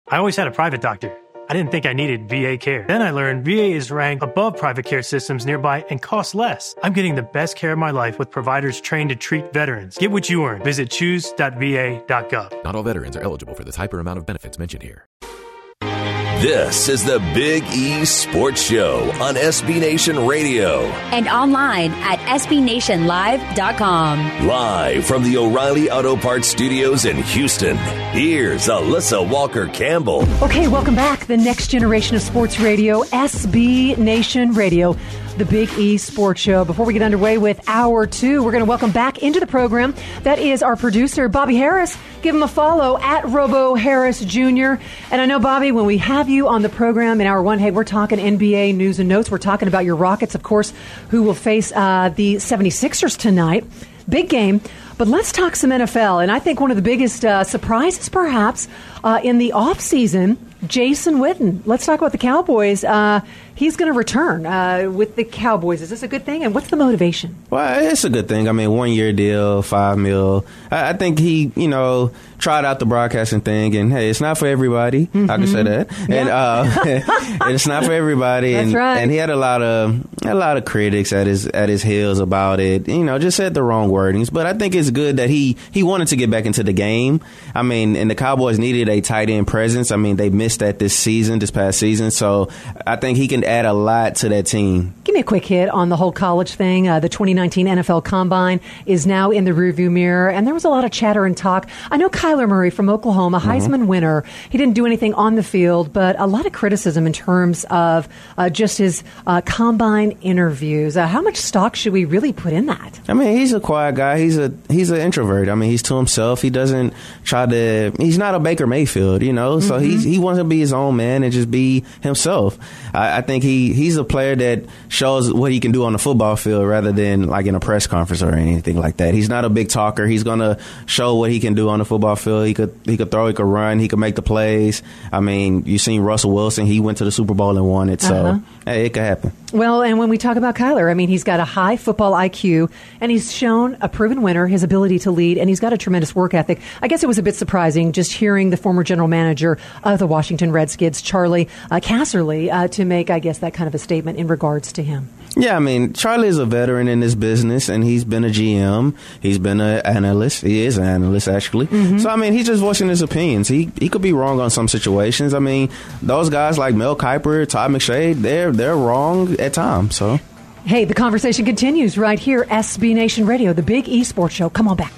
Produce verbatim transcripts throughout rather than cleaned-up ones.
I always had a private doctor. I didn't think I needed V A care. Then I learned V A is ranked above private care systems nearby and costs less. I'm getting the best care of my life with providers trained to treat veterans. Get what you earn. Visit choose dot v a dot gov. Not all veterans are eligible for this hyper amount of benefits mentioned here. This is the Big E Sports Show on S B Nation Radio. And online at s b nation live dot com. Live from the O'Reilly Auto Parts Studios in Houston, here's Alyssa Walker Campbell. Okay, welcome back. The next generation of sports radio, S B Nation Radio, the Big E Sports Show. Before we get underway with hour two, we're going to welcome back into the program. That is our producer, Bobby Harris. Give him a follow at Robo Harris Junior And I know, Bobby, when we have you on the program in hour one, hey, we're talking N B A news and notes. We're talking about your Rockets, of course, who will face uh, the seventy-sixers tonight. Big game. But let's talk some N F L. And I think one of the biggest uh, surprises, perhaps, uh, in the offseason, Jason Witten. Let's talk about the Cowboys. Uh, he's going to return uh, with the Cowboys. Is this a good thing? And what's the motivation? Well, it's a good thing. I mean, one-year deal, five mil. I, I think he, you know, tried out the broadcasting thing. And, hey, it's not for everybody. Mm-hmm. I can say that. Yeah. And uh, it's not for everybody. That's and, right. And he had a lot of a lot of critics at his at his heels about it. You know, just said the wrong wordings. But I think it's good that he, he wanted to get back into the game. I mean, and the Cowboys needed a tight end presence. I mean, they missed that this season, this past season. So I think he can add a lot to that team. Give me a quick hit on the whole college thing. Uh, the twenty nineteen N F L Combine is now in the rearview mirror, and there was a lot of chatter and talk. I know Kyler Murray from Oklahoma, Heisman mm-hmm. winner. He didn't do anything on the field, but a lot of criticism in terms of uh, just his uh, Combine interviews. Uh, how much stock should we really put in that? I mean, he's a quiet guy. He's a he's an introvert. I mean, he's to himself. He doesn't try to. He's not a Baker Mayfield, you know. So mm-hmm. he's, he wants to be his own man and just be himself. I, I think he, he's a player that shows what he can do on the football field rather than like in a press conference or anything like that. He's not a big talker. He's going to show what he can do on the football field. He could he could throw, he could run, he could make the plays. I mean, you've seen Russell Wilson. He went to the Super Bowl and won it. So, uh-huh. hey, it could happen. Well, and when we talk about Kyler, I mean, he's got a high football I Q, and he's shown a proven winner, his ability to lead, and he's got a tremendous work ethic. I guess it was a bit surprising just hearing the former general manager of the Washington Redskins, Charlie uh, Casserly, uh, to make, I guess, that kind of a statement in regards to him. Yeah, I mean, Charlie is a veteran in this business, and he's been a G M. He's been an analyst. He is an analyst, actually. Mm-hmm. So, I mean, he's just voicing his opinions. He he could be wrong on some situations. I mean, those guys like Mel Kiper, Todd McShay, they're, they're wrong at times. So, hey, the conversation continues right here, S B Nation Radio, the Big E Sports Show. Come on back.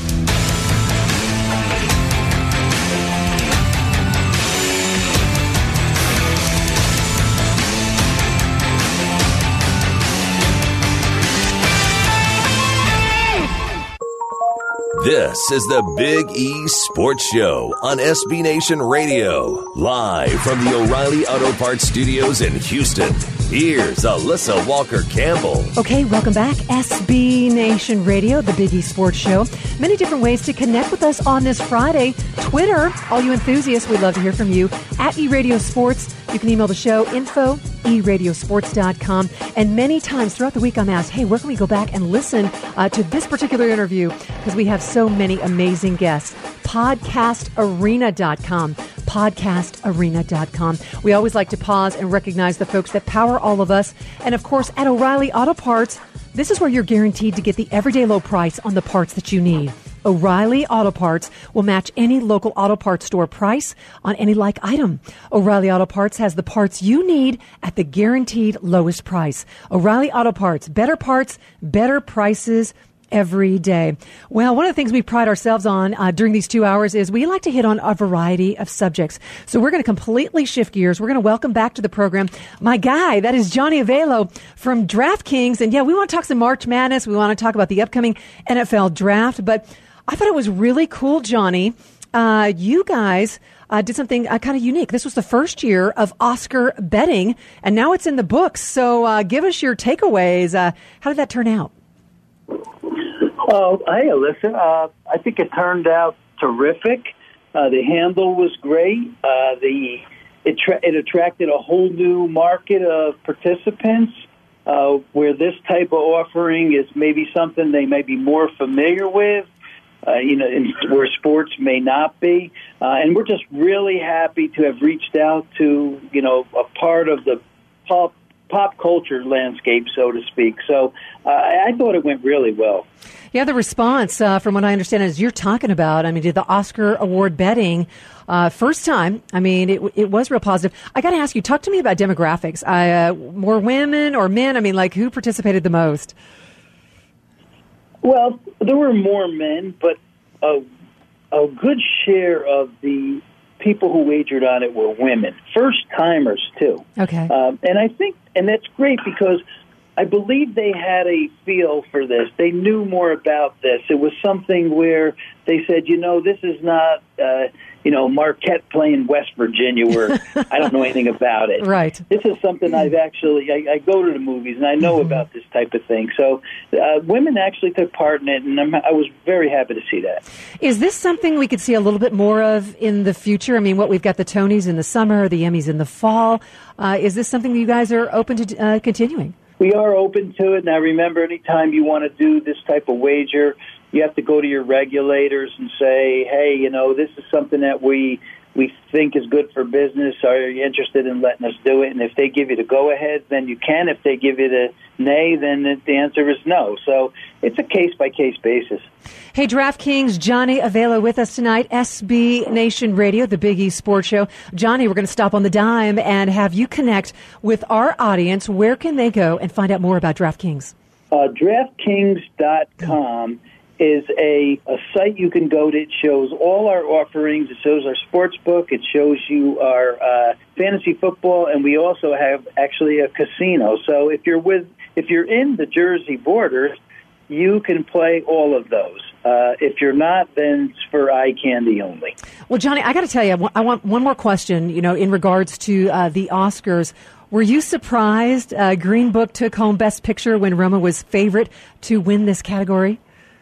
This is the Big E Sports Show on S B Nation Radio. Live from the O'Reilly Auto Parts Studios in Houston. Here's Alyssa Walker Campbell. Okay, welcome back. S B Nation Radio, the Big E Sports Show. Many different ways to connect with us on this Friday. Twitter, all you enthusiasts, we'd love to hear from you. At eRadio Sports. You can email the show, info, e radio sports dot com. And many times throughout the week, I'm asked, hey, where can we go back and listen uh, to this particular interview? Because we have so many amazing guests. podcast arena dot com. podcast arena dot com. We always like to pause and recognize the folks that power all of us. And, of course, at O'Reilly Auto Parts, this is where you're guaranteed to get the everyday low price on the parts that you need. O'Reilly Auto Parts will match any local auto parts store price on any like item. O'Reilly Auto Parts has the parts you need at the guaranteed lowest price. O'Reilly Auto Parts, better parts, better prices every day. Well, one of the things we pride ourselves on uh, during these two hours is we like to hit on a variety of subjects. So we're going to completely shift gears. We're going to welcome back to the program my guy, that is Johnny Avello from DraftKings. And yeah, we want to talk some March Madness. We want to talk about the upcoming N F L draft. But I thought it was really cool, Johnny. Uh, you guys uh, did something uh, kind of unique. This was the first year of Oscar betting, and now it's in the books. So uh, give us your takeaways. Uh, how did that turn out? Oh, hey, Alyssa. Uh, I think it turned out terrific. Uh, the handle was great. Uh, the it, tra- it attracted a whole new market of participants uh, where this type of offering is maybe something they may be more familiar with. uh, you know, in, where sports may not be. Uh, and we're just really happy to have reached out to, you know, a part of the pop, pop culture landscape, so to speak. So uh, I thought it went really well. Yeah, the response, uh, from what I understand, is you're talking about, I mean, did the Oscar award betting uh, first time, I mean, it, it was real positive. I got to ask you, talk to me about demographics. I, uh, more women or men? I mean, like, who participated the most? Well, there were more men, but a, a good share of the people who wagered on it were women. First-timers, too. Okay. Um, and I think, and that's great because I believe they had a feel for this. They knew more about this. It was something where they said, you know, this is not, uh, you know, Marquette playing West Virginia where I don't know anything about it. Right. This is something I've actually, I, I go to the movies and I know mm-hmm. about this type of thing. So uh, women actually took part in it, and I'm, I was very happy to see that. Is this something we could see a little bit more of in the future? I mean, what we've got the Tonys in the summer, the Emmys in the fall. Uh, is this something you guys are open to uh, continuing? We are open to it. Now, remember, anytime you want to do this type of wager, you have to go to your regulators and say, hey, you know, this is something that we we think is good for business. Are you interested in letting us do it? And if they give you the go-ahead, then you can. If they give you the nay, then the answer is no. So it's a case-by-case basis. Hey, DraftKings, Johnny Avelo with us tonight, S B Nation Radio, the Big E Sports Show. Johnny, we're going to stop on the dime and have you connect with our audience. Where can they go and find out more about DraftKings? Uh, DraftKings dot com is a, a site you can go to. It shows all our offerings. It shows our sports book. It shows you our uh, fantasy football, and we also have actually a casino. So if you're with, if you're in the Jersey borders, you can play all of those. Uh, if you're not, then it's for eye candy only. Well, Johnny, I got to tell you, I want one more question. You know, in regards to uh, the Oscars, were you surprised uh, Green Book took home Best Picture when Roma was favorite to win this category?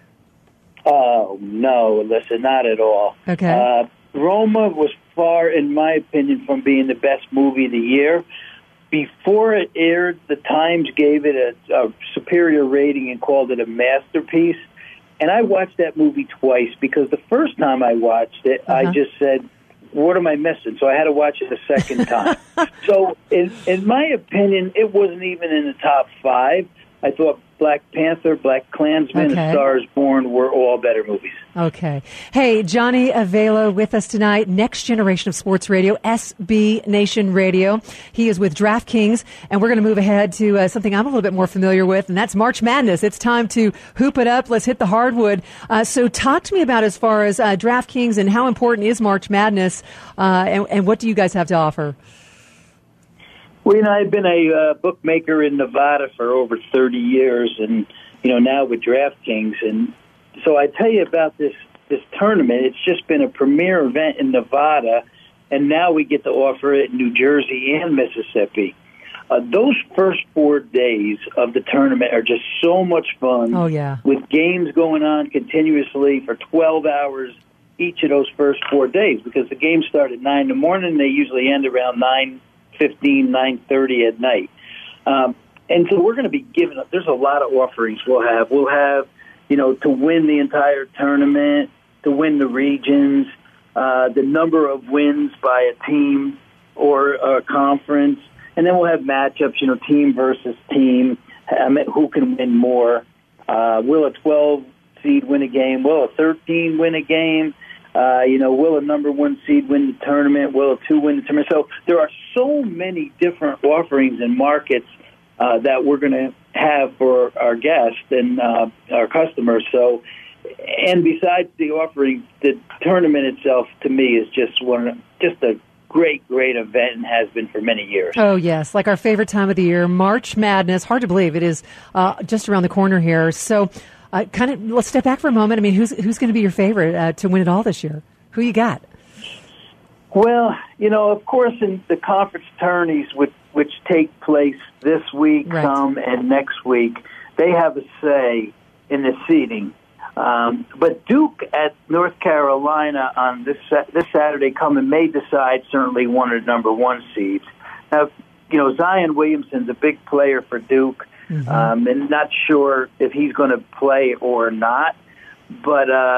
Oh, no, listen, not at all. Okay. Uh, Roma was far, in my opinion, from being the best movie of the year. Before it aired, the Times gave it a, a superior rating and called it a masterpiece. And I watched that movie twice because the first time I watched it, uh-huh. I just said, what am I missing? So I had to watch it a second time. So in, in my opinion, it wasn't even in the top five. I thought Black Panther, Black Klansman, okay. and Stars Born were all better movies. Okay. Hey, Johnny Avelo with us tonight, Next Generation of Sports Radio, S B Nation Radio. He is with DraftKings, and we're going to move ahead to uh, something I'm a little bit more familiar with, and that's March Madness. It's time to hoop it up. Let's hit the hardwood. Uh, so talk to me about as far as uh, DraftKings and how important is March Madness, uh, and, and what do you guys have to offer? Well, you know, I've been a uh, bookmaker in Nevada for over thirty years, and, you know, now with DraftKings. And so I tell you about this, this tournament. It's just been a premier event in Nevada, and now we get to offer it in New Jersey and Mississippi. Uh, those first four days of the tournament are just so much fun. Oh, yeah. With games going on continuously for twelve hours each of those first four days, because the games start at nine in the morning, and they usually end around nine fifteen, nine thirty at night. Um, and so we're going to be giving up. There's a lot of offerings we'll have. We'll have, you know, to win the entire tournament, to win the regions, uh, the number of wins by a team or a conference. And then we'll have matchups, you know, team versus team, um, who can win more. Uh, will a twelve seed win a game? Will a thirteen win a game? Uh, you know, will a number one seed win the tournament? Will a two win the tournament? So there are so many different offerings and markets uh, that we're going to have for our guests and uh, our customers. So, and besides the offerings, the tournament itself, to me, is just one, just a great, great event and has been for many years. Oh, yes, like our favorite time of the year, March Madness. Hard to believe it is uh, just around the corner here. So. Uh, kind of, let's step back for a moment. I mean, who's who's going to be your favorite uh, to win it all this year? Who you got? Well, you know, of course, in the conference tourneys, which, which take place this week, right. some, and next week, they have a say in the seeding. Um, but Duke at North Carolina on this this Saturday coming may decide certainly one of the number one seeds. Now, you know, Zion Williamson's a big player for Duke. Mm-hmm. Um, and not sure if he's going to play or not. But, uh,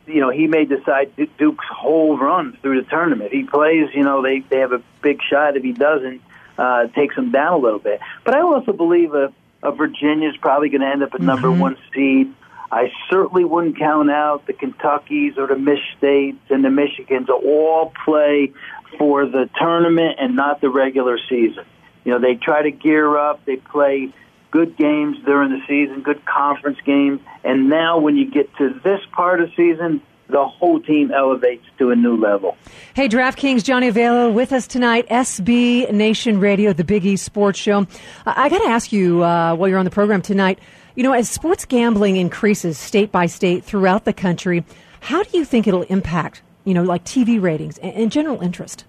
you know, he may decide Duke's whole run through the tournament. If he plays, you know, they, they have a big shot. If he doesn't, uh, it takes him down a little bit. But I also believe a, a Virginia's probably going to end up a number mm-hmm. one seed. I certainly wouldn't count out the Kentuckys or the Mich States and the Michigans to all play for the tournament and not the regular season. You know, they try to gear up. They play good games during the season, good conference games. And now when you get to this part of the season, the whole team elevates to a new level. Hey, DraftKings, Johnny Avello with us tonight, S B Nation Radio, the Big East Sports Show. Uh, I got to ask you uh, while you're on the program tonight, you know, as sports gambling increases state by state throughout the country, how do you think it'll impact, you know, like T V ratings and, and general interest?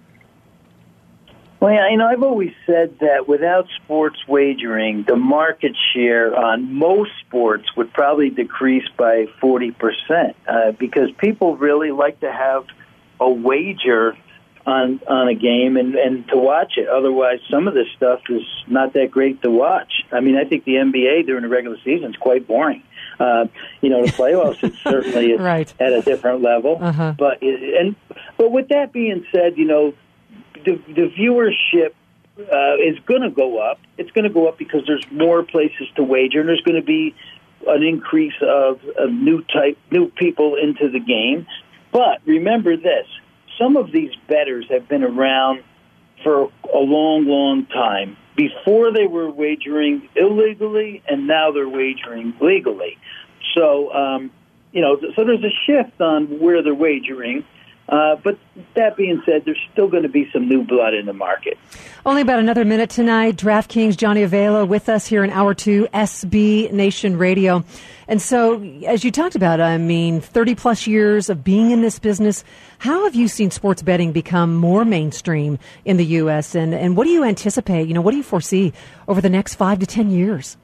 Well, yeah, you know, I've always said that without sports wagering, the market share on most sports would probably decrease by forty percent uh, because people really like to have a wager on on a game and, and to watch it. Otherwise, some of this stuff is not that great to watch. I mean, I think the N B A during the regular season is quite boring. Uh, you know, the playoffs is certainly right. at a different level. Uh-huh. But it, and but with that being said, you know, the, the viewership uh, is going to go up. It's going to go up because there's more places to wager, and there's going to be an increase of, of new type new people into the game. But remember this. Some of these bettors have been around for a long, long time. Before they were wagering illegally, and now they're wagering legally. So, um, you know, so there's a shift on where they're wagering. Uh, but that being said, there's still going to be some new blood in the market. Only about another minute tonight. DraftKings, Johnny Avello with us here in hour two, S B Nation Radio. And so, as you talked about, I mean, thirty plus years of being in this business, how have you seen sports betting become more mainstream in the U S? And, and what do you anticipate? You know, what do you foresee over the next five to ten years?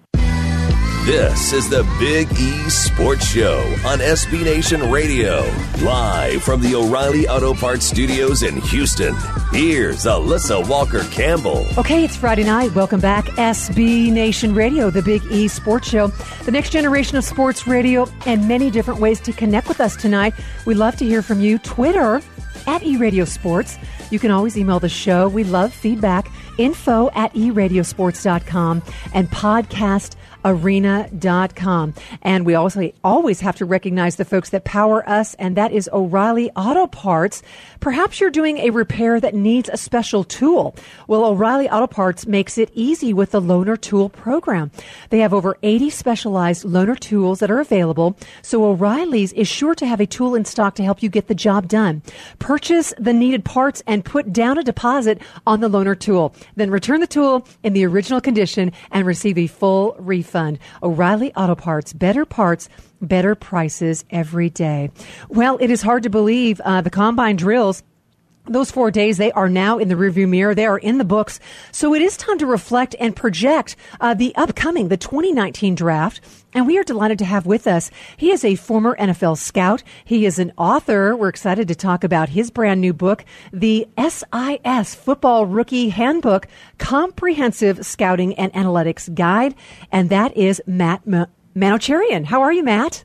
This is the Big E Sports Show on S B Nation Radio. Live from the O'Reilly Auto Parts Studios in Houston. Here's Alyssa Walker-Campbell. Okay, it's Friday night. Welcome back. S B Nation Radio, the Big E Sports Show. The next generation of sports radio and many different ways to connect with us tonight. We'd love to hear from you. Twitter, at eRadioSports. You can always email the show. We love feedback. Info at e radio sports dot com and podcast arena dot com. And we also always have to recognize the folks that power us, and that is O'Reilly Auto Parts. Perhaps you're doing a repair that needs a special tool. Well, O'Reilly Auto Parts makes it easy with the Loaner Tool program. They have over eighty specialized loaner tools that are available, so O'Reilly's is sure to have a tool in stock to help you get the job done. Purchase the needed parts and put down a deposit on the loaner tool. Then return the tool in the original condition and receive a full refund. O'Reilly Auto Parts, better parts, better prices every day. Well, it is hard to believe uh, the combine drills, those four days, they are now in the rearview mirror. They are in the books. So it is time to reflect and project uh, the upcoming, the twenty nineteen draft. And we are delighted to have with us, he is a former N F L scout. He is an author. We're excited to talk about his brand new book, the S I S Football Rookie Handbook, Comprehensive Scouting and Analytics Guide. And that is Matt M- Manocherian. How are you, Matt?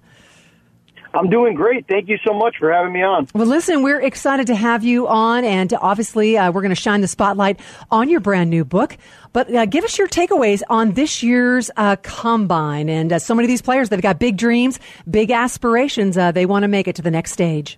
I'm doing great. Thank you so much for having me on. Well, listen, we're excited to have you on, and obviously uh, we're going to shine the spotlight on your brand new book. But uh, give us your takeaways on this year's uh, Combine. And uh, so many of these players, they've got big dreams, big aspirations. Uh, they want to make it to the next stage.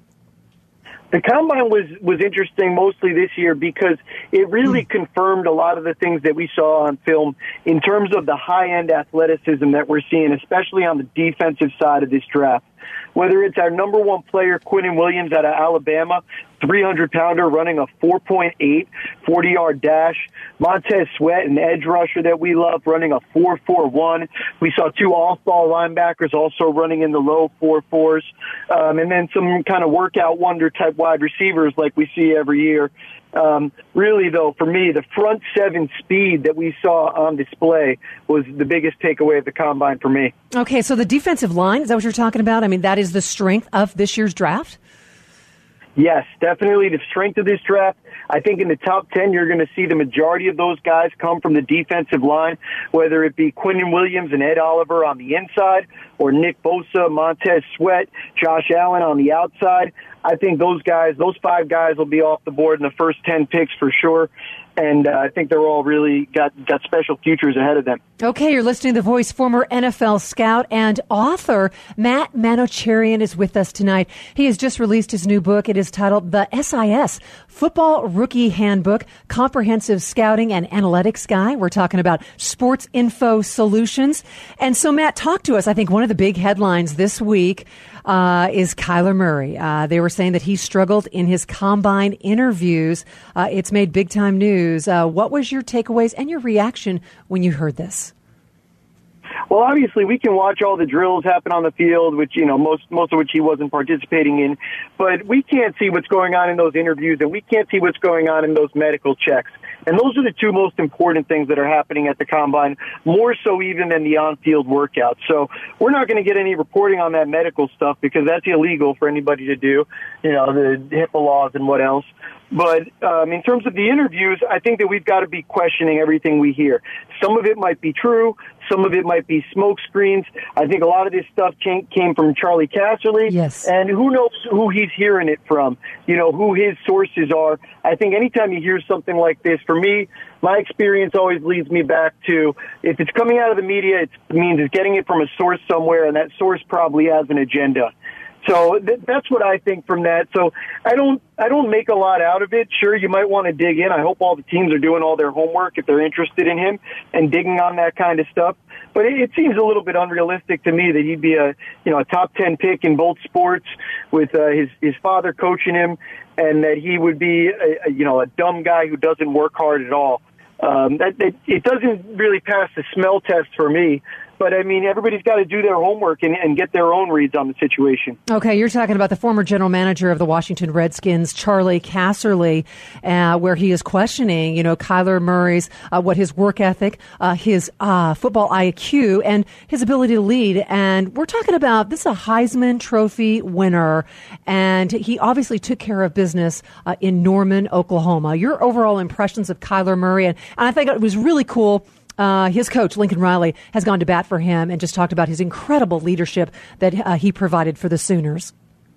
The Combine was, was interesting mostly this year because it really confirmed a lot of the things that we saw on film in terms of the high-end athleticism that we're seeing, especially on the defensive side of this draft. Whether it's our number one player, Quinnen Williams out of Alabama, three hundred pounder running a four point eight forty-yard dash. Montez Sweat, an edge rusher that we love, running a four four one. We saw two off-ball linebackers also running in the low four fours. Um, and then some kind of workout wonder-type wide receivers like we see every year. Um, really, though, for me, the front seven speed that we saw on display was the biggest takeaway of the Combine for me. Okay, so the defensive line, is that what you're talking about? I mean, that is the strength of this year's draft? Yes, definitely the strength of this draft. I think in the top ten, you're going to see the majority of those guys come from the defensive line, whether it be Quinnen Williams and Ed Oliver on the inside, or Nick Bosa, Montez Sweat, Josh Allen on the outside. I think those guys, those five guys will be off the board in the first ten picks for sure. And uh, I think they're all really got, got special futures ahead of them. Okay, you're listening to The Voice. Former N F L scout and author Matt Manocherian is with us tonight. He has just released his new book. It is titled The S I S, Football Rookie Handbook, Comprehensive Scouting and Analytics Guide. We're talking about sports info solutions. And so, Matt, talk to us. I think one of the big headlines this week uh, is Kyler Murray. Uh, they were saying that he struggled in his combine interviews. Uh, it's made big-time news. Uh, what was your takeaways and your reaction when you heard this? Well, obviously, we can watch all the drills happen on the field, which, you know, most most of which he wasn't participating in, but we can't see what's going on in those interviews, and we can't see what's going on in those medical checks. And those are the two most important things that are happening at the Combine, more so even than the on-field workouts. So we're not going to get any reporting on that medical stuff because that's illegal for anybody to do, you know, the HIPAA laws and what else. But um, in terms of the interviews, I think that we've got to be questioning everything we hear. Some of it might be true. Some of it might be smoke screens. I think a lot of this stuff came, came from Charlie Casserly. Yes. And who knows who he's hearing it from, you know, who his sources are. I think anytime you hear something like this, for me, my experience always leads me back to if it's coming out of the media, it means it's getting it from a source somewhere, and that source probably has an agenda. So th- that's what I think from that. So I don't, I don't make a lot out of it. Sure, you might want to dig in. I hope all the teams are doing all their homework if they're interested in him and digging on that kind of stuff. But it, it seems a little bit unrealistic to me that he'd be a, you know, a top ten pick in both sports with uh, his his father coaching him, and that he would be, a, a, you know, a dumb guy who doesn't work hard at all. Um, that, that it doesn't really pass the smell test for me. But, I mean, everybody's got to do their homework and, and get their own reads on the situation. Okay, you're talking about the former general manager of the Washington Redskins, Charlie Casserly, uh, where he is questioning, you know, Kyler Murray's, uh, what his work ethic, uh, his uh, football I Q, and his ability to lead. And we're talking about, this is a Heisman Trophy winner, and he obviously took care of business uh, in Norman, Oklahoma. Your overall impressions of Kyler Murray, and, and I think it was really cool. Uh, his coach, Lincoln Riley, has gone to bat for him and just talked about his incredible leadership that uh, he provided for the Sooners.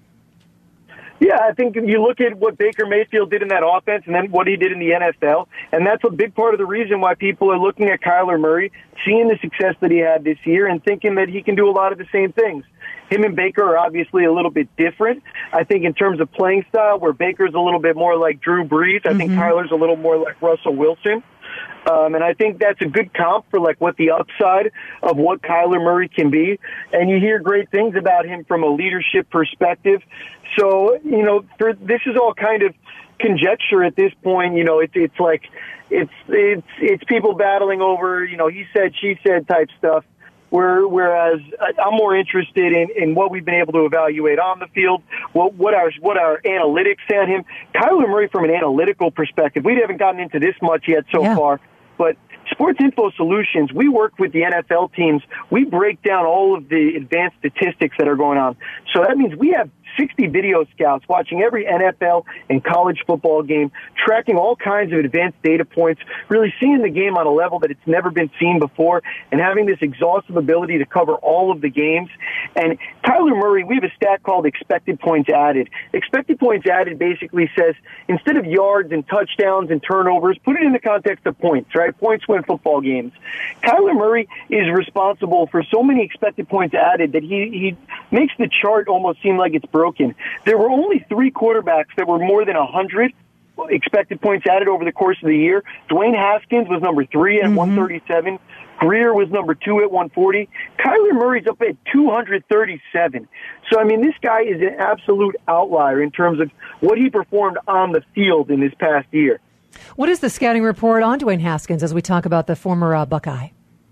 Yeah, I think you look at what Baker Mayfield did in that offense and then what he did in the N F L, and that's a big part of the reason why people are looking at Kyler Murray, seeing the success that he had this year, and thinking that he can do a lot of the same things. Him and Baker are obviously a little bit different. I think in terms of playing style, where Baker's a little bit more like Drew Brees, I mm-hmm. think Kyler's a little more like Russell Wilson. Um, and I think that's a good comp for like what the upside of what Kyler Murray can be. And you hear great things about him from a leadership perspective. So, you know, for, this is all kind of conjecture at this point. You know, it's it's like it's it's it's people battling over, you know, he said, she said type stuff. Where, whereas I'm more interested in, in what we've been able to evaluate on the field, what, what our what our analytics say on him. Kyler Murray, from an analytical perspective, we haven't gotten into this much yet so yeah. far, but Sports Info Solutions, we work with the N F L teams. We break down all of the advanced statistics that are going on. So that means we have sixty video scouts watching every N F L and college football game, tracking all kinds of advanced data points, really seeing the game on a level that it's never been seen before, and having this exhaustive ability to cover all of the games. And Kyler Murray, we have a stat called expected points added. Expected points added basically says instead of yards and touchdowns and turnovers, put it in the context of points, right? Points win football games. Kyler Murray is responsible for so many expected points added that he, he makes the chart almost seem like it's broken. There were only three quarterbacks that were more than one hundred expected points added over the course of the year. Dwayne Haskins was number three at mm-hmm. one thirty-seven. Greer was number two at one forty. Kyler Murray's up at two hundred thirty-seven. So, I mean, this guy is an absolute outlier in terms of what he performed on the field in this past year. What is the scouting report on Dwayne Haskins as we talk about the former uh, Buckeye?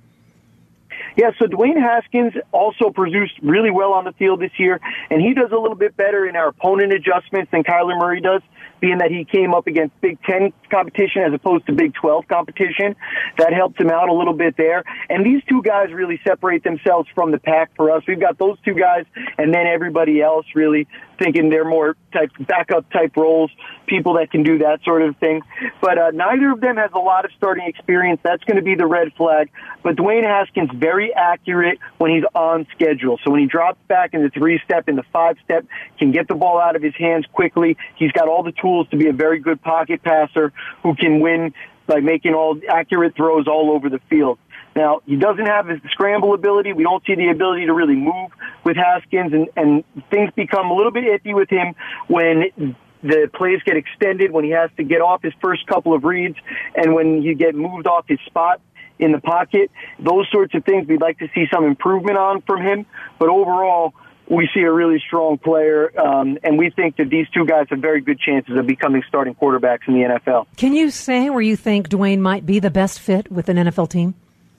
Yeah, so Dwayne Haskins also produced really well on the field this year, and he does a little bit better in our opponent adjustments than Kyler Murray does, being that he came up against Big Ten competition as opposed to Big twelve competition. That helped him out a little bit there. And these two guys really separate themselves from the pack for us. We've got those two guys and then everybody else really thinking they're more type backup type roles, people that can do that sort of thing. But uh, neither of them has a lot of starting experience. That's going to be the red flag. But Dwayne Haskins very accurate when he's on schedule. So when he drops back in the three step, in the five step, can get the ball out of his hands quickly. He's got all the tools to be a very good pocket passer who can win by making all accurate throws all over the field. Now, he doesn't have his scramble ability. We don't see the ability to really move with Haskins, and, and things become a little bit iffy with him when the plays get extended, when he has to get off his first couple of reads, and when you get moved off his spot in the pocket. Those sorts of things we'd like to see some improvement on from him. But overall, we see a really strong player, um, and we think that these two guys have very good chances of becoming starting quarterbacks in the N F L. Can you say where you think Dwayne might be the best fit with an N F L team?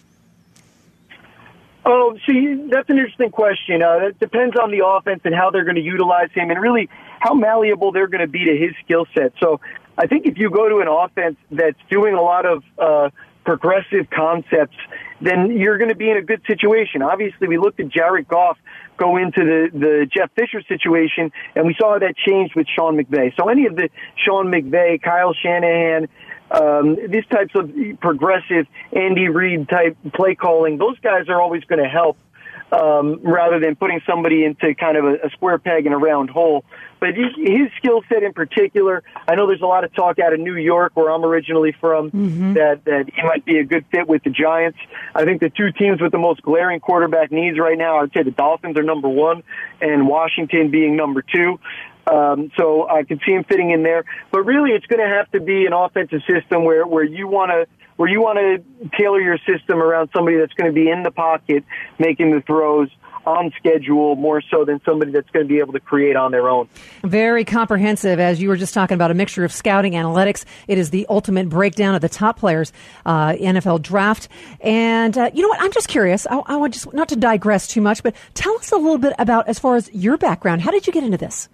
Oh, see, that's an interesting question. Uh, it depends on the offense and how they're going to utilize him and really how malleable they're going to be to his skill set. So I think if you go to an offense that's doing a lot of uh, progressive concepts, then you're going to be in a good situation. Obviously, we looked at Jared Goff go into the, the Jeff Fisher situation, and we saw that changed with Sean McVay. So any of the Sean McVay, Kyle Shanahan, Um, these types of progressive Andy Reid type play calling, those guys are always going to help um, rather than putting somebody into kind of a, a square peg in a round hole. But his, his skill set in particular, I know there's a lot of talk out of New York, where I'm originally from, mm-hmm. that, that he might be a good fit with the Giants. I think the two teams with the most glaring quarterback needs right now, I would say the Dolphins are number one and Washington being number two. Um, so I could see him fitting in there, but really it's going to have to be an offensive system where, where you want to, where you want to tailor your system around somebody that's going to be in the pocket, making the throws on schedule more so than somebody that's going to be able to create on their own. Very comprehensive, as you were just talking about, a mixture of scouting, analytics. It is the ultimate breakdown of the top players, uh, N F L draft. And uh, you know what? I'm just curious. I, I want just not to digress too much, but tell us a little bit about, as far as your background, how did you get into this?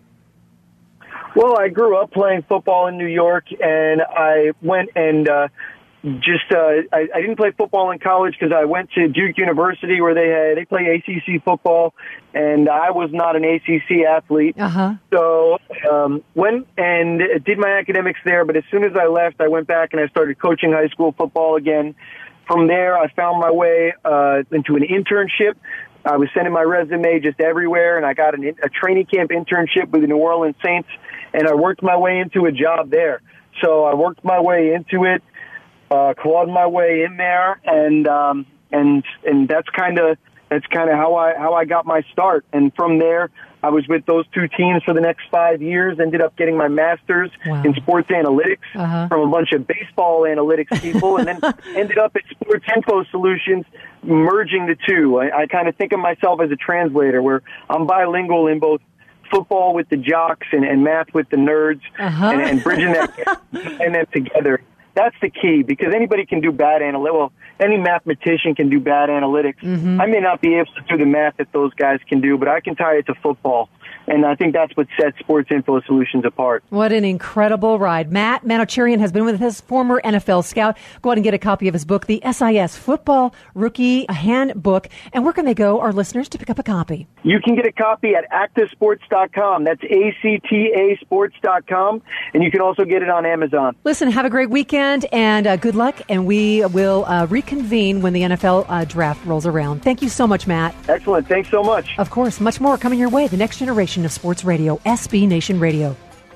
Well, I grew up playing football in New York, and I went and uh, just uh, I, I didn't play football in college because I went to Duke University where they had, they play A C C football, and I was not an A C C athlete. Uh-huh. So um, went and did my academics there, but as soon as I left, I went back and I started coaching high school football again. From there, I found my way uh, into an internship. I was sending my resume just everywhere, and I got an, a training camp internship with the New Orleans Saints, and I worked my way into a job there. So I worked my way into it, uh, clawed my way in there, and um, and and that's kind of that's kind of how I how I got my start. And from there, I was with those two teams for the next five years. Ended up getting my master's wow. in sports analytics uh-huh. from a bunch of baseball analytics people, and then ended up at Sports Info Solutions, merging the two. I, I kind of think of myself as a translator, where I'm bilingual in both football with the jocks and, and math with the nerds, uh-huh. and, and bridging that and them together. That's the key, because anybody can do bad analytics. Well, any mathematician can do bad analytics. Mm-hmm. I may not be able to do the math that those guys can do, but I can tie it to football. And I think that's what sets Sports Info Solutions apart. What an incredible ride. Matt Manocherian has been with us, former N F L scout. Go out and get a copy of his book, The S I S Football Rookie Handbook. And where can they go, our listeners, to pick up a copy? You can get a copy at acta sports dot com. That's A C T A sports dot com. And you can also get it on Amazon. Listen, have a great weekend and uh, good luck. And we will uh, reconvene when the N F L uh, draft rolls around. Thank you so much, Matt. Excellent. Thanks so much. Of course, much more coming your way. The next generation of sports radio, S B Nation Radio.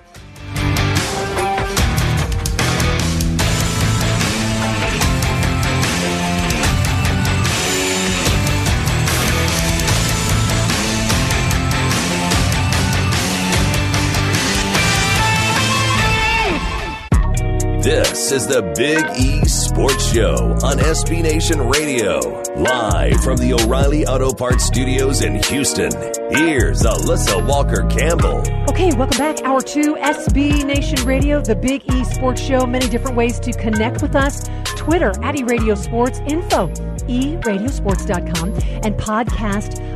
This is the Big E Sports Show on S B Nation Radio. Live from the O'Reilly Auto Parts Studios in Houston. Here's Alyssa Walker-Campbell. Okay, welcome back. Hour two, S B Nation Radio, the Big E Sports Show. Many different ways to connect with us. Twitter, at eRadio Sports, info, e radio sports dot com, and podcast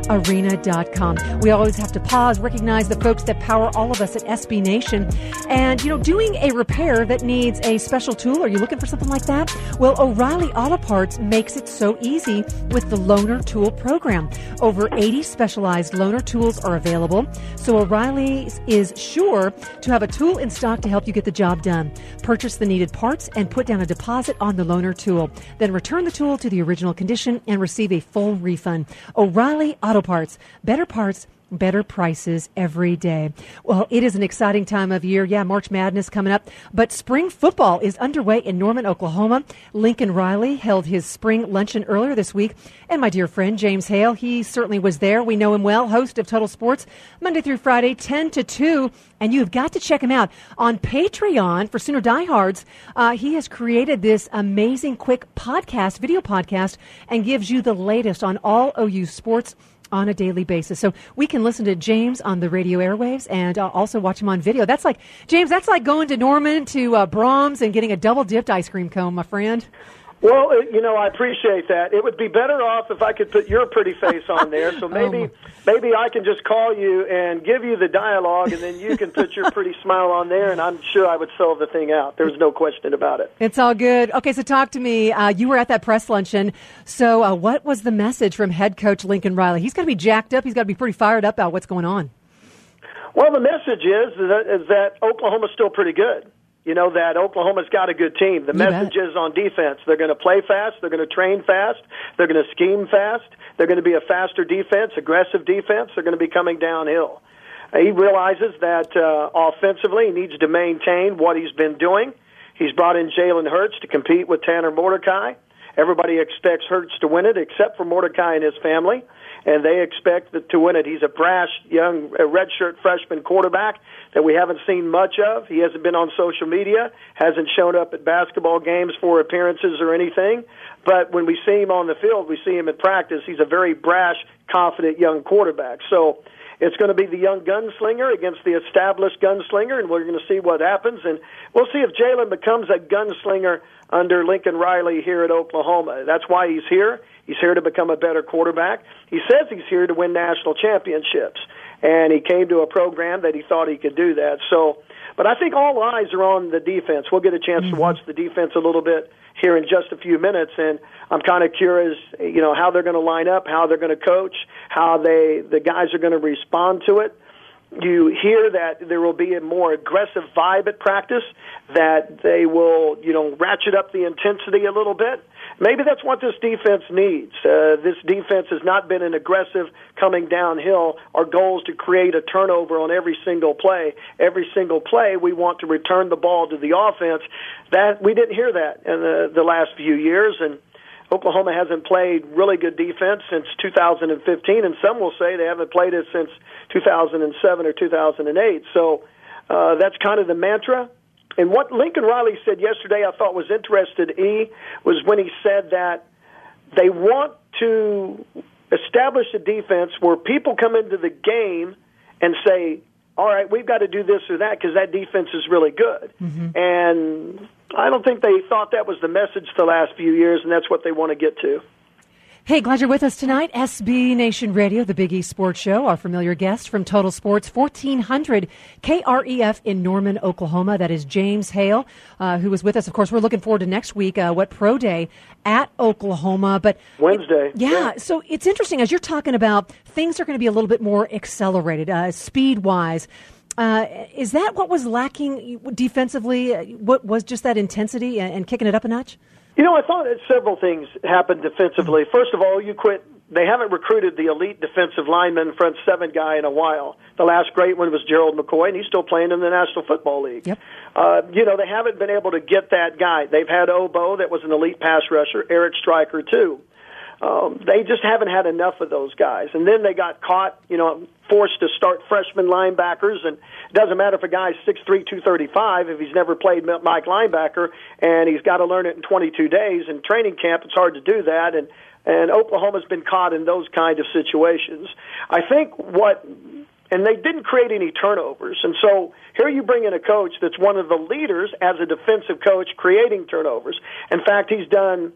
arena dot com. We always have to pause, recognize the folks that power all of us at S B Nation. And, you know, doing a repair that needs a special tool, are you looking for something like that? Well, O'Reilly Auto Parts makes it so easy with the Loaner Tool program. Over eighty specialized loaner tools are available, so O'Reilly is sure to have a tool in stock to help you get the job done. Purchase the needed parts and put down a deposit on the loaner tool. Then return the tool to the original condition and receive a full refund. O'Reilly Auto Parts. Better parts, better prices every day. Well, it is an exciting time of year. Yeah, March Madness coming up. But spring football is underway in Norman, Oklahoma. Lincoln Riley held his spring luncheon earlier this week. And my dear friend, James Hale, he certainly was there. We know him well, host of Total Sports, Monday through Friday, ten to two. And you've got to check him out on Patreon for Sooner Diehards. Uh, he has created this amazing quick podcast, video podcast, and gives you the latest on all O U sports on a daily basis. So we can listen to James on the radio airwaves and uh, also watch him on video. That's like, James, that's like going to Norman to uh, Brahms and getting a double-dipped ice cream cone, my friend. Well, you know, I appreciate that. It would be better off if I could put your pretty face on there. So maybe oh maybe I can just call you and give you the dialogue, and then you can put your pretty smile on there, and I'm sure I would solve the thing out. There's no question about it. It's all good. Okay, so talk to me. Uh, you were at that press luncheon. So uh, what was the message from head coach Lincoln Riley? He's got to be jacked up. He's got to be pretty fired up about what's going on. Well, the message is that, is that Oklahoma's still pretty good. You know, that Oklahoma's got a good team. The you message bet. is on defense. They're going to play fast. They're going to train fast. They're going to scheme fast. They're going to be a faster defense, aggressive defense. They're going to be coming downhill. He realizes that uh, offensively he needs to maintain what he's been doing. He's brought in Jalen Hurts to compete with Tanner Mordecai. Everybody expects Hurts to win it except for Mordecai and his family, and they expect to win it. He's a brash, young, redshirt freshman quarterback that we haven't seen much of. He hasn't been on social media, hasn't shown up at basketball games for appearances or anything. But when we see him on the field, we see him at practice. He's a very brash, confident young quarterback. So it's going to be the young gunslinger against the established gunslinger, and we're going to see what happens. And we'll see if Jalen becomes a gunslinger under Lincoln Riley here at Oklahoma. That's why he's here. He's here to become a better quarterback. He says he's here to win national championships, and he came to a program that he thought he could do that. So, but I think all eyes are on the defense. We'll get a chance mm-hmm. to watch the defense a little bit here in just a few minutes, and I'm kind of curious, you know, how they're going to line up, how they're going to coach, how they the guys are going to respond to it. You hear that there will be a more aggressive vibe at practice, that they will, you know, ratchet up the intensity a little bit. Maybe that's what this defense needs. Uh, this defense has not been an aggressive coming downhill. Our goal is to create a turnover on every single play. Every single play, we want to return the ball to the offense. That we didn't hear that in the, the last few years, and Oklahoma hasn't played really good defense since two thousand fifteen, and some will say they haven't played it since two thousand seven or two thousand eight. So uh, that's kind of the mantra. And what Lincoln Riley said yesterday I thought was interesting, E, was when he said that they want to establish a defense where people come into the game and say, all right, we've got to do this or that because that defense is really good. Mm-hmm. And I don't think they thought that was the message the last few years, and that's what they want to get to. Hey, glad you're with us tonight. S B Nation Radio, the Big East Sports Show. Our familiar guest from Total Sports, fourteen hundred K R E F in Norman, Oklahoma. That is James Hale, uh, who was with us. Of course, we're looking forward to next week, uh, what Pro Day at Oklahoma. But Wednesday. It, yeah, yeah, so it's interesting as you're talking about things are going to be a little bit more accelerated, uh, speed-wise. Uh, is that what was lacking defensively? What was just that intensity and, and kicking it up a notch? You know, I thought that several things happened defensively. First of all, you quit. They haven't recruited the elite defensive lineman, front seven guy in a while. The last great one was Gerald McCoy, and he's still playing in the National Football League. Yep. Uh, you know, they haven't been able to get that guy. They've had Obo, that was an elite pass rusher, Eric Stryker, too. Um, they just haven't had enough of those guys. And then they got caught, you know, forced to start freshman linebackers. And it doesn't matter if a guy's six three, two thirty-five, if he's never played Mike linebacker, and he's got to learn it in twenty-two days. In training camp, it's hard to do that. And, and Oklahoma's been caught in those kind of situations. I think what... And they didn't create any turnovers. And so here you bring in a coach that's one of the leaders as a defensive coach creating turnovers. In fact, he's done...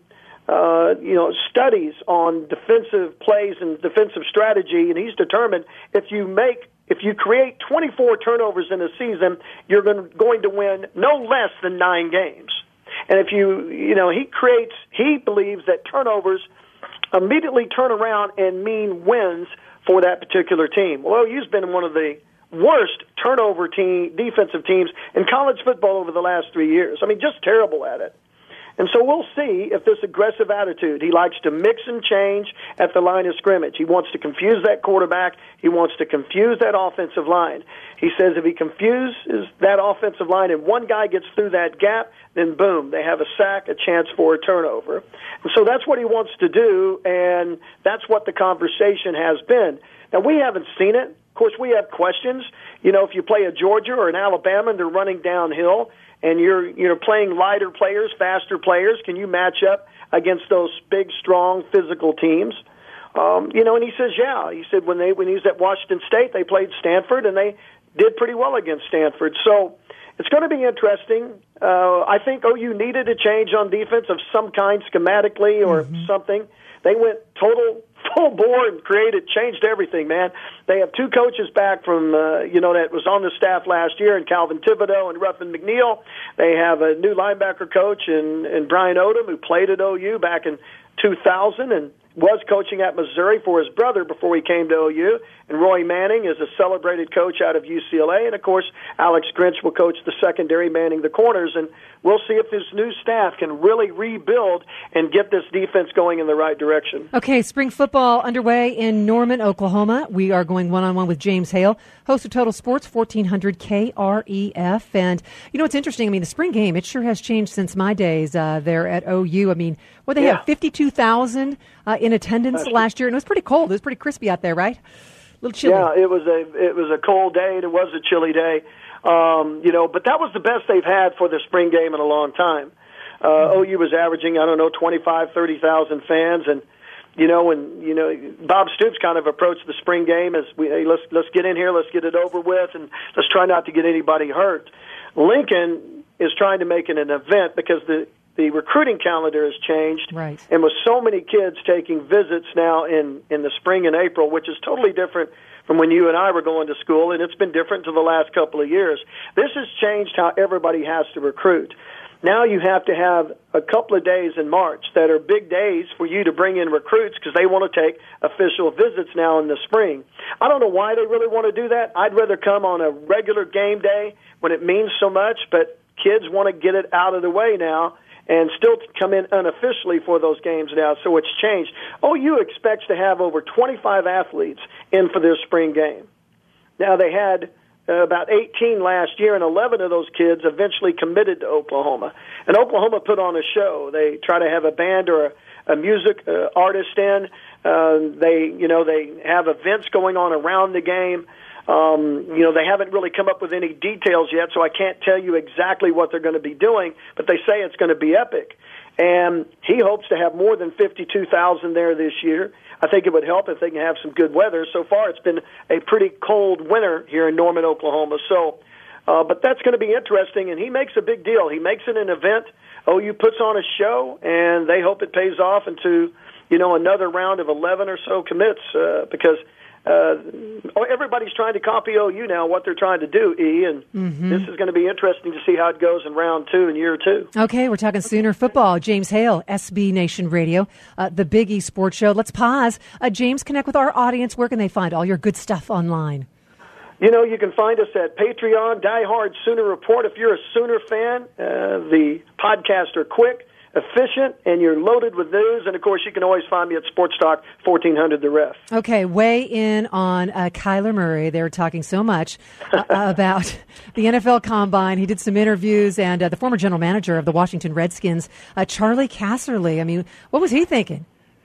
uh, you know, studies on defensive plays and defensive strategy, and he's determined if you make if you create twenty-four turnovers in a season, you're going to win no less than nine games. And if you, you know, he creates, he believes that turnovers immediately turn around and mean wins for that particular team. Well, O U's been one of the worst turnover team, defensive teams in college football over the last three years. I mean, just terrible at it. And so we'll see if this aggressive attitude, he likes to mix and change at the line of scrimmage. He wants to confuse that quarterback. He wants to confuse that offensive line. He says if he confuses that offensive line and one guy gets through that gap, then boom, they have a sack, a chance for a turnover. And so that's what he wants to do, and that's what the conversation has been. Now, we haven't seen it. Of course, we have questions. You know, if you play a Georgia or an Alabama and they're running downhill, and you're you're playing lighter players, faster players, can you match up against those big, strong, physical teams? Um, you know, and he says, yeah. He said when they when he was at Washington State, they played Stanford, and they did pretty well against Stanford. So it's going to be interesting. Uh, I think O U needed a change on defense of some kind, schematically or mm-hmm. something. They went total full bore and created, changed everything, man. They have two coaches back from, uh, you know, that was on the staff last year, and Calvin Thibodeau and Ruffin McNeil. They have a new linebacker coach in, in Brian Odom, who played at O U back in two thousand and was coaching at Missouri for his brother before he came to O U. And Roy Manning is a celebrated coach out of U C L A. And, of course, Alex Grinch will coach the secondary, manning the corners. And we'll see if this new staff can really rebuild and get this defense going in the right direction. Okay, spring football underway in Norman, Oklahoma. We are going one-on-one with James Hale, host of Total Sports, fourteen hundred K R E F. And, you know, it's interesting. I mean, the spring game, it sure has changed since my days uh, there at O U. I mean, what they yeah. had, fifty-two thousand uh, in attendance That's last year. And it was pretty cold. It was pretty crispy out there, right? A little chilly. Yeah, it was a it was a cold day, and it was a chilly day. Um, you know, but that was the best they've had for the spring game in a long time. Uh, mm-hmm. O U was averaging, I don't know, twenty-five, thirty thousand fans, and you know, and you know, Bob Stoops kind of approached the spring game as we, hey, let's let's get in here, let's get it over with, and let's try not to get anybody hurt. Lincoln is trying to make it an event because the the recruiting calendar has changed, right. and with so many kids taking visits now in in the spring and April, which is totally different from when you and I were going to school, and it's been different to the last couple of years. This has changed how everybody has to recruit. Now you have to have a couple of days in March that are big days for you to bring in recruits because they want to take official visits now in the spring. I don't know why they really want to do that. I'd rather come on a regular game day when it means so much, but kids want to get it out of the way now and still come in unofficially for those games now, so it's changed. O U expects to have over twenty-five athletes in for their spring game. Now, they had uh, about eighteen last year, and eleven of those kids eventually committed to Oklahoma. And Oklahoma put on a show. They try to have a band or a, a music uh, artist in. Uh, they, you know, they have events going on around the game. Um, you know, they haven't really come up with any details yet, so I can't tell you exactly what they're going to be doing, but they say it's going to be epic. And he hopes to have more than fifty-two thousand there this year. I think it would help if they can have some good weather. So far, it's been a pretty cold winter here in Norman, Oklahoma. So, uh, but that's going to be interesting, and he makes a big deal. He makes it an event. O U puts on a show, and they hope it pays off into, you know, another round of eleven or so commits uh, because – Uh, everybody's trying to copy O U now, what they're trying to do, E, and mm-hmm. this is going to be interesting to see how it goes in round two in year two. Okay, we're talking Sooner football. James Hale, S B Nation Radio, uh, the Big E Sports Show. Let's pause. Uh, James, connect with our audience. Where can they find all your good stuff online? You know, you can find us at Patreon, Die Hard Sooner Report. If you're a Sooner fan, uh, the podcasts are quick, efficient, and you're loaded with news. And, of course, you can always find me at Sports Talk fourteen hundred The Ref. Okay, weigh in on uh, Kyler Murray. They were talking so much uh, about the N F L Combine. He did some interviews, and uh, the former general manager of the Washington Redskins, uh, Charlie Casserly. I mean, what was he thinking?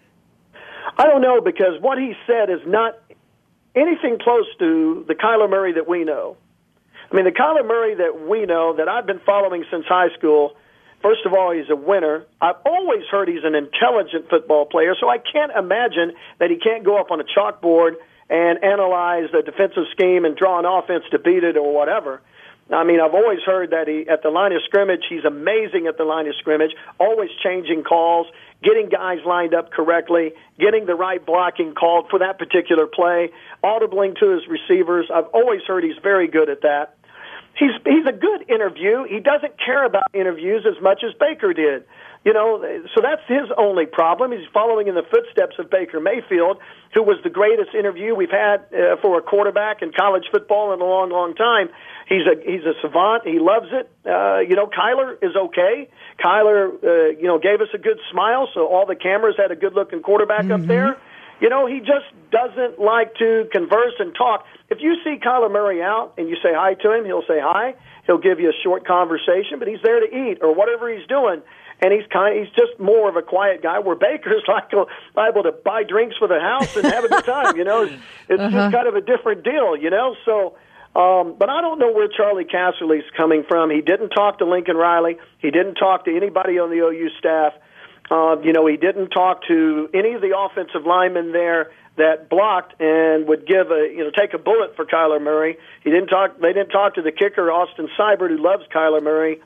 I don't know, because what he said is not anything close to the Kyler Murray that we know. I mean, the Kyler Murray that we know, that I've been following since high school, first of all, he's a winner. I've always heard he's an intelligent football player, so I can't imagine that he can't go up on a chalkboard and analyze the defensive scheme and draw an offense to beat it or whatever. I mean, I've always heard that he at the line of scrimmage, he's amazing at the line of scrimmage, always changing calls, getting guys lined up correctly, getting the right blocking called for that particular play, audibling to his receivers. I've always heard he's very good at that. He's he's a good interview. He doesn't care about interviews as much as Baker did. You know, so that's his only problem. He's following in the footsteps of Baker Mayfield, who was the greatest interview we've had uh, for a quarterback in college football in a long, long time. He's a he's a savant. He loves it. Uh, you know, Kyler is okay. Kyler, uh, you know, gave us a good smile, so all the cameras had a good-looking quarterback mm-hmm. up there. You know, he just doesn't like to converse and talk. If you see Kyler Murray out and you say hi to him, he'll say hi. He'll give you a short conversation, but he's there to eat or whatever he's doing. And he's kind of, he's just more of a quiet guy, where Baker's like liable to buy drinks for the house and have a good time. You know, it's, it's uh-huh. just kind of a different deal. You know, so. Um, but I don't know where Charlie Casserly's coming from. He didn't talk to Lincoln Riley. He didn't talk to anybody on the O U staff. Uh, you know, he didn't talk to any of the offensive linemen there that blocked and would give a, you know, take a bullet for Kyler Murray. He didn't talk. They didn't talk to the kicker, Austin Seibert, who loves Kyler Murray.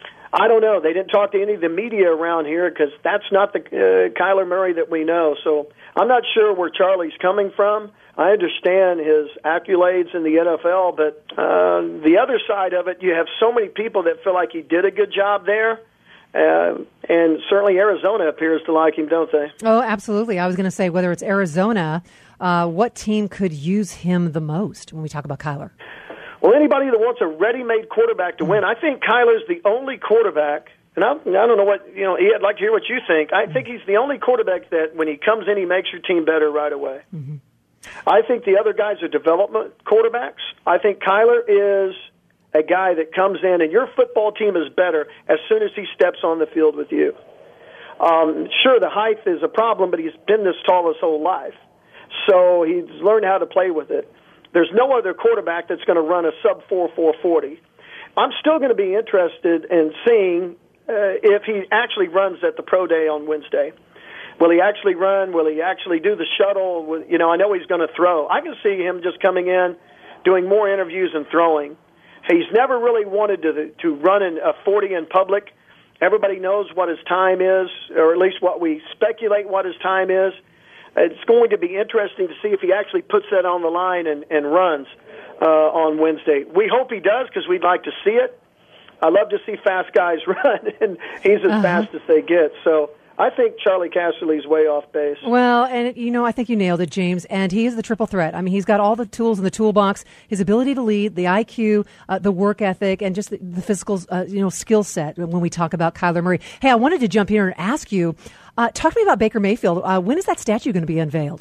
I don't know. They didn't talk to any of the media around here because that's not the uh, Kyler Murray that we know. So I'm not sure where Charlie's coming from. I understand his accolades in the N F L, but uh, the other side of it, you have so many people that feel like he did a good job there. Uh, and certainly Arizona appears to like him, don't they? Oh, absolutely. I was going to say, whether it's Arizona, uh, what team could use him the most when we talk about Kyler? Well, anybody that wants a ready-made quarterback to win, I think Kyler's the only quarterback, and I, I don't know what, you know, I'd like to hear what you think. I think he's the only quarterback that when he comes in, he makes your team better right away. Mm-hmm. I think the other guys are development quarterbacks. I think Kyler is a guy that comes in, and your football team is better as soon as he steps on the field with you. Um, sure, the height is a problem, but he's been this tall his whole life. So he's learned how to play with it. There's no other quarterback that's going to run a sub four four forty. I'm still going to be interested in seeing uh, if he actually runs at the pro day on Wednesday. Will he actually run? Will he actually do the shuttle? Will, you know, I know he's going to throw. I can see him just coming in, doing more interviews and throwing. He's never really wanted to to run in a forty in public. Everybody knows what his time is, or at least what we speculate what his time is. It's going to be interesting to see if he actually puts that on the line and, and runs uh, on Wednesday. We hope he does because we'd like to see it. I love to see fast guys run, and he's as uh-huh. fast as they get. So I think Charlie Casserly's way off base. Well, and, you know, I think you nailed it, James. And he is the triple threat. I mean, he's got all the tools in the toolbox, his ability to lead, the I Q, uh, the work ethic, and just the, the physical, uh, you know, skill set when we talk about Kyler Murray. Hey, I wanted to jump here and ask you, uh, talk to me about Baker Mayfield. Uh, when is that statue going to be unveiled?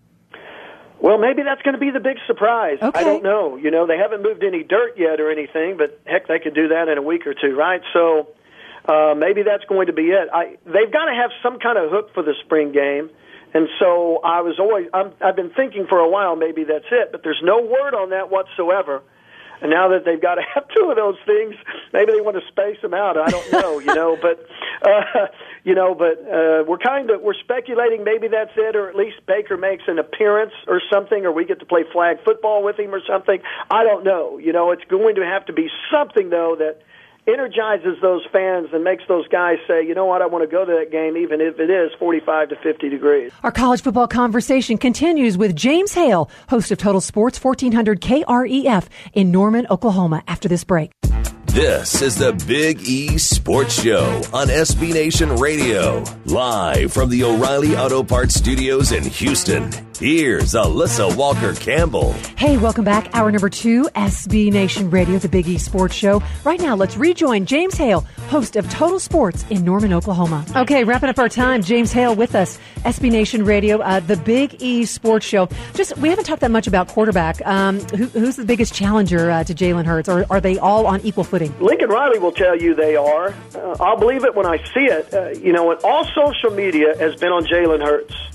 Well, maybe that's going to be the big surprise. Okay. I don't know. You know, they haven't moved any dirt yet or anything, but heck, they could do that in a week or two, right? So uh, maybe that's going to be it. I, they've got to have some kind of hook for the spring game. And so I was always, I'm, I've been thinking for a while maybe that's it, but there's no word on that whatsoever. And now that they've got to have two of those things, maybe they want to space them out. I don't know, you know, but, uh, you know, but uh, we're kind of, we're speculating maybe that's it, or at least Baker makes an appearance or something, or we get to play flag football with him or something. I don't know. You know, it's going to have to be something, though, that energizes those fans and makes those guys say, you know what, I want to go to that game even if it is forty-five to fifty degrees. Our college football conversation continues with James Hale, host of Total Sports fourteen hundred K R E F in Norman, Oklahoma, after this break. This is the Big E Sports Show on S B Nation Radio, live from the O'Reilly Auto Parts Studios in Houston. Here's Alyssa Walker-Campbell. Hey, welcome back. Hour number two, S B Nation Radio, the Big E Sports Show. Right now, let's rejoin James Hale, host of Total Sports in Norman, Oklahoma. Okay, wrapping up our time. James Hale with us, S B Nation Radio, uh, the Big E Sports Show. Just, we haven't talked that much about quarterback. Um, who, who's the biggest challenger uh, to Jalen Hurts, or are they all on equal footing? Lincoln Riley will tell you they are. Uh, I'll believe it when I see it. Uh, you know, all social media has been on Jalen Hurts.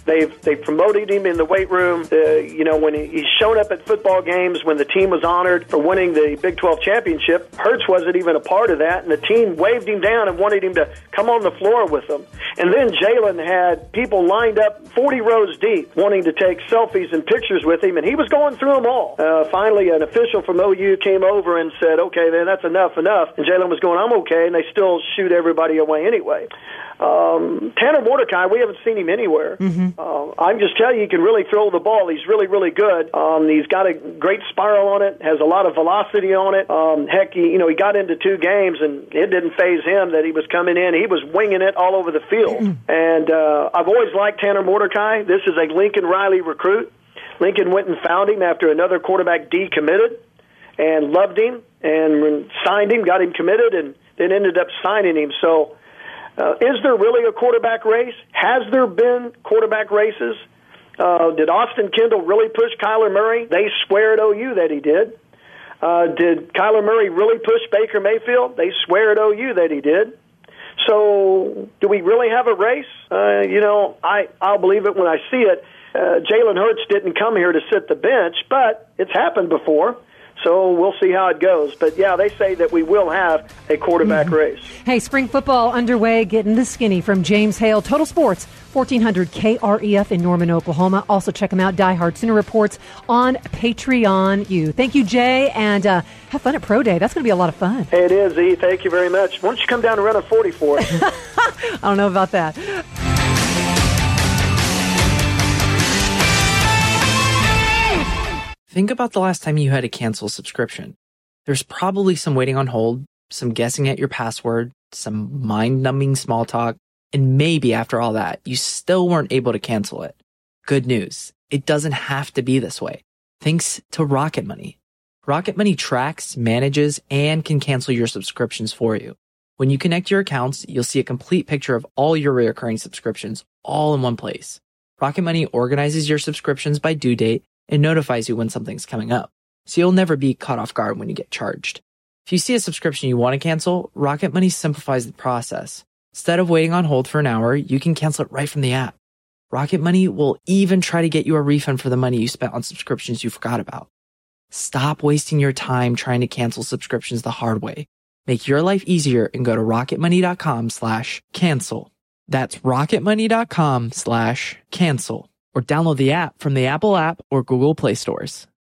They've they've promoted him in the weight room. Uh, you know, when he, he's shown up at football games, when the team was honored for winning the Big twelve championship, Hurts wasn't even a part of that, and the team waved him down and wanted him to come on the floor with them. And then Jalen had people lined up forty rows deep wanting to take selfies and pictures with him, and he was going through them all. Uh, finally, an official from O U came over and said, okay, then that's enough, enough. And Jalen was going, I'm okay, and they still shoot everybody away anyway. Um, Tanner Mordecai, we haven't seen him anywhere. Mm-hmm. Uh, I'm just telling you, he can really throw the ball. He's really, really good. Um, he's got a great spiral on it, has a lot of velocity on it. Um, heck, he, you know, he got into two games, and it didn't faze him that he was coming in. He was winging it all over the field. Mm-hmm. And uh, I've always liked Tanner Mordecai. This is a Lincoln Riley recruit. Lincoln went and found him after another quarterback decommitted and loved him and signed him, got him committed, and then ended up signing him. So, Uh, is there really a quarterback race? Has there been quarterback races? Uh, did Austin Kendall really push Kyler Murray? They swear at O U that he did. Uh, did Kyler Murray really push Baker Mayfield? They swear at O U that he did. So do we really have a race? Uh, you know, I, I'll believe it when I see it. Uh, Jalen Hurts didn't come here to sit the bench, but it's happened before. So we'll see how it goes. But, yeah, they say that we will have a quarterback mm-hmm. race. Hey, spring football underway, getting the skinny from James Hale. Total Sports, fourteen hundred K R E F in Norman, Oklahoma. Also check them out, Die Hard Sooner Reports on Patreon U. Thank you, Jay, and uh, have fun at Pro Day. That's going to be a lot of fun. Hey, it is, E. Thank you very much. Why don't you come down and run a forty for us? I don't know about that. Think about the last time you had to cancel a subscription. There's probably some waiting on hold, some guessing at your password, some mind-numbing small talk, and maybe after all that, you still weren't able to cancel it. Good news. It doesn't have to be this way. Thanks to Rocket Money. Rocket Money tracks, manages, and can cancel your subscriptions for you. When you connect your accounts, you'll see a complete picture of all your recurring subscriptions all in one place. Rocket Money organizes your subscriptions by due date and notifies you when something's coming up, so you'll never be caught off guard when you get charged. If you see a subscription you want to cancel, Rocket Money simplifies the process. Instead of waiting on hold for an hour, you can cancel it right from the app. Rocket Money will even try to get you a refund for the money you spent on subscriptions you forgot about. Stop wasting your time trying to cancel subscriptions the hard way. Make your life easier and go to rocketmoney.com slash cancel. That's rocketmoney.com slash cancel. Or download the app from the Apple app or Google Play stores.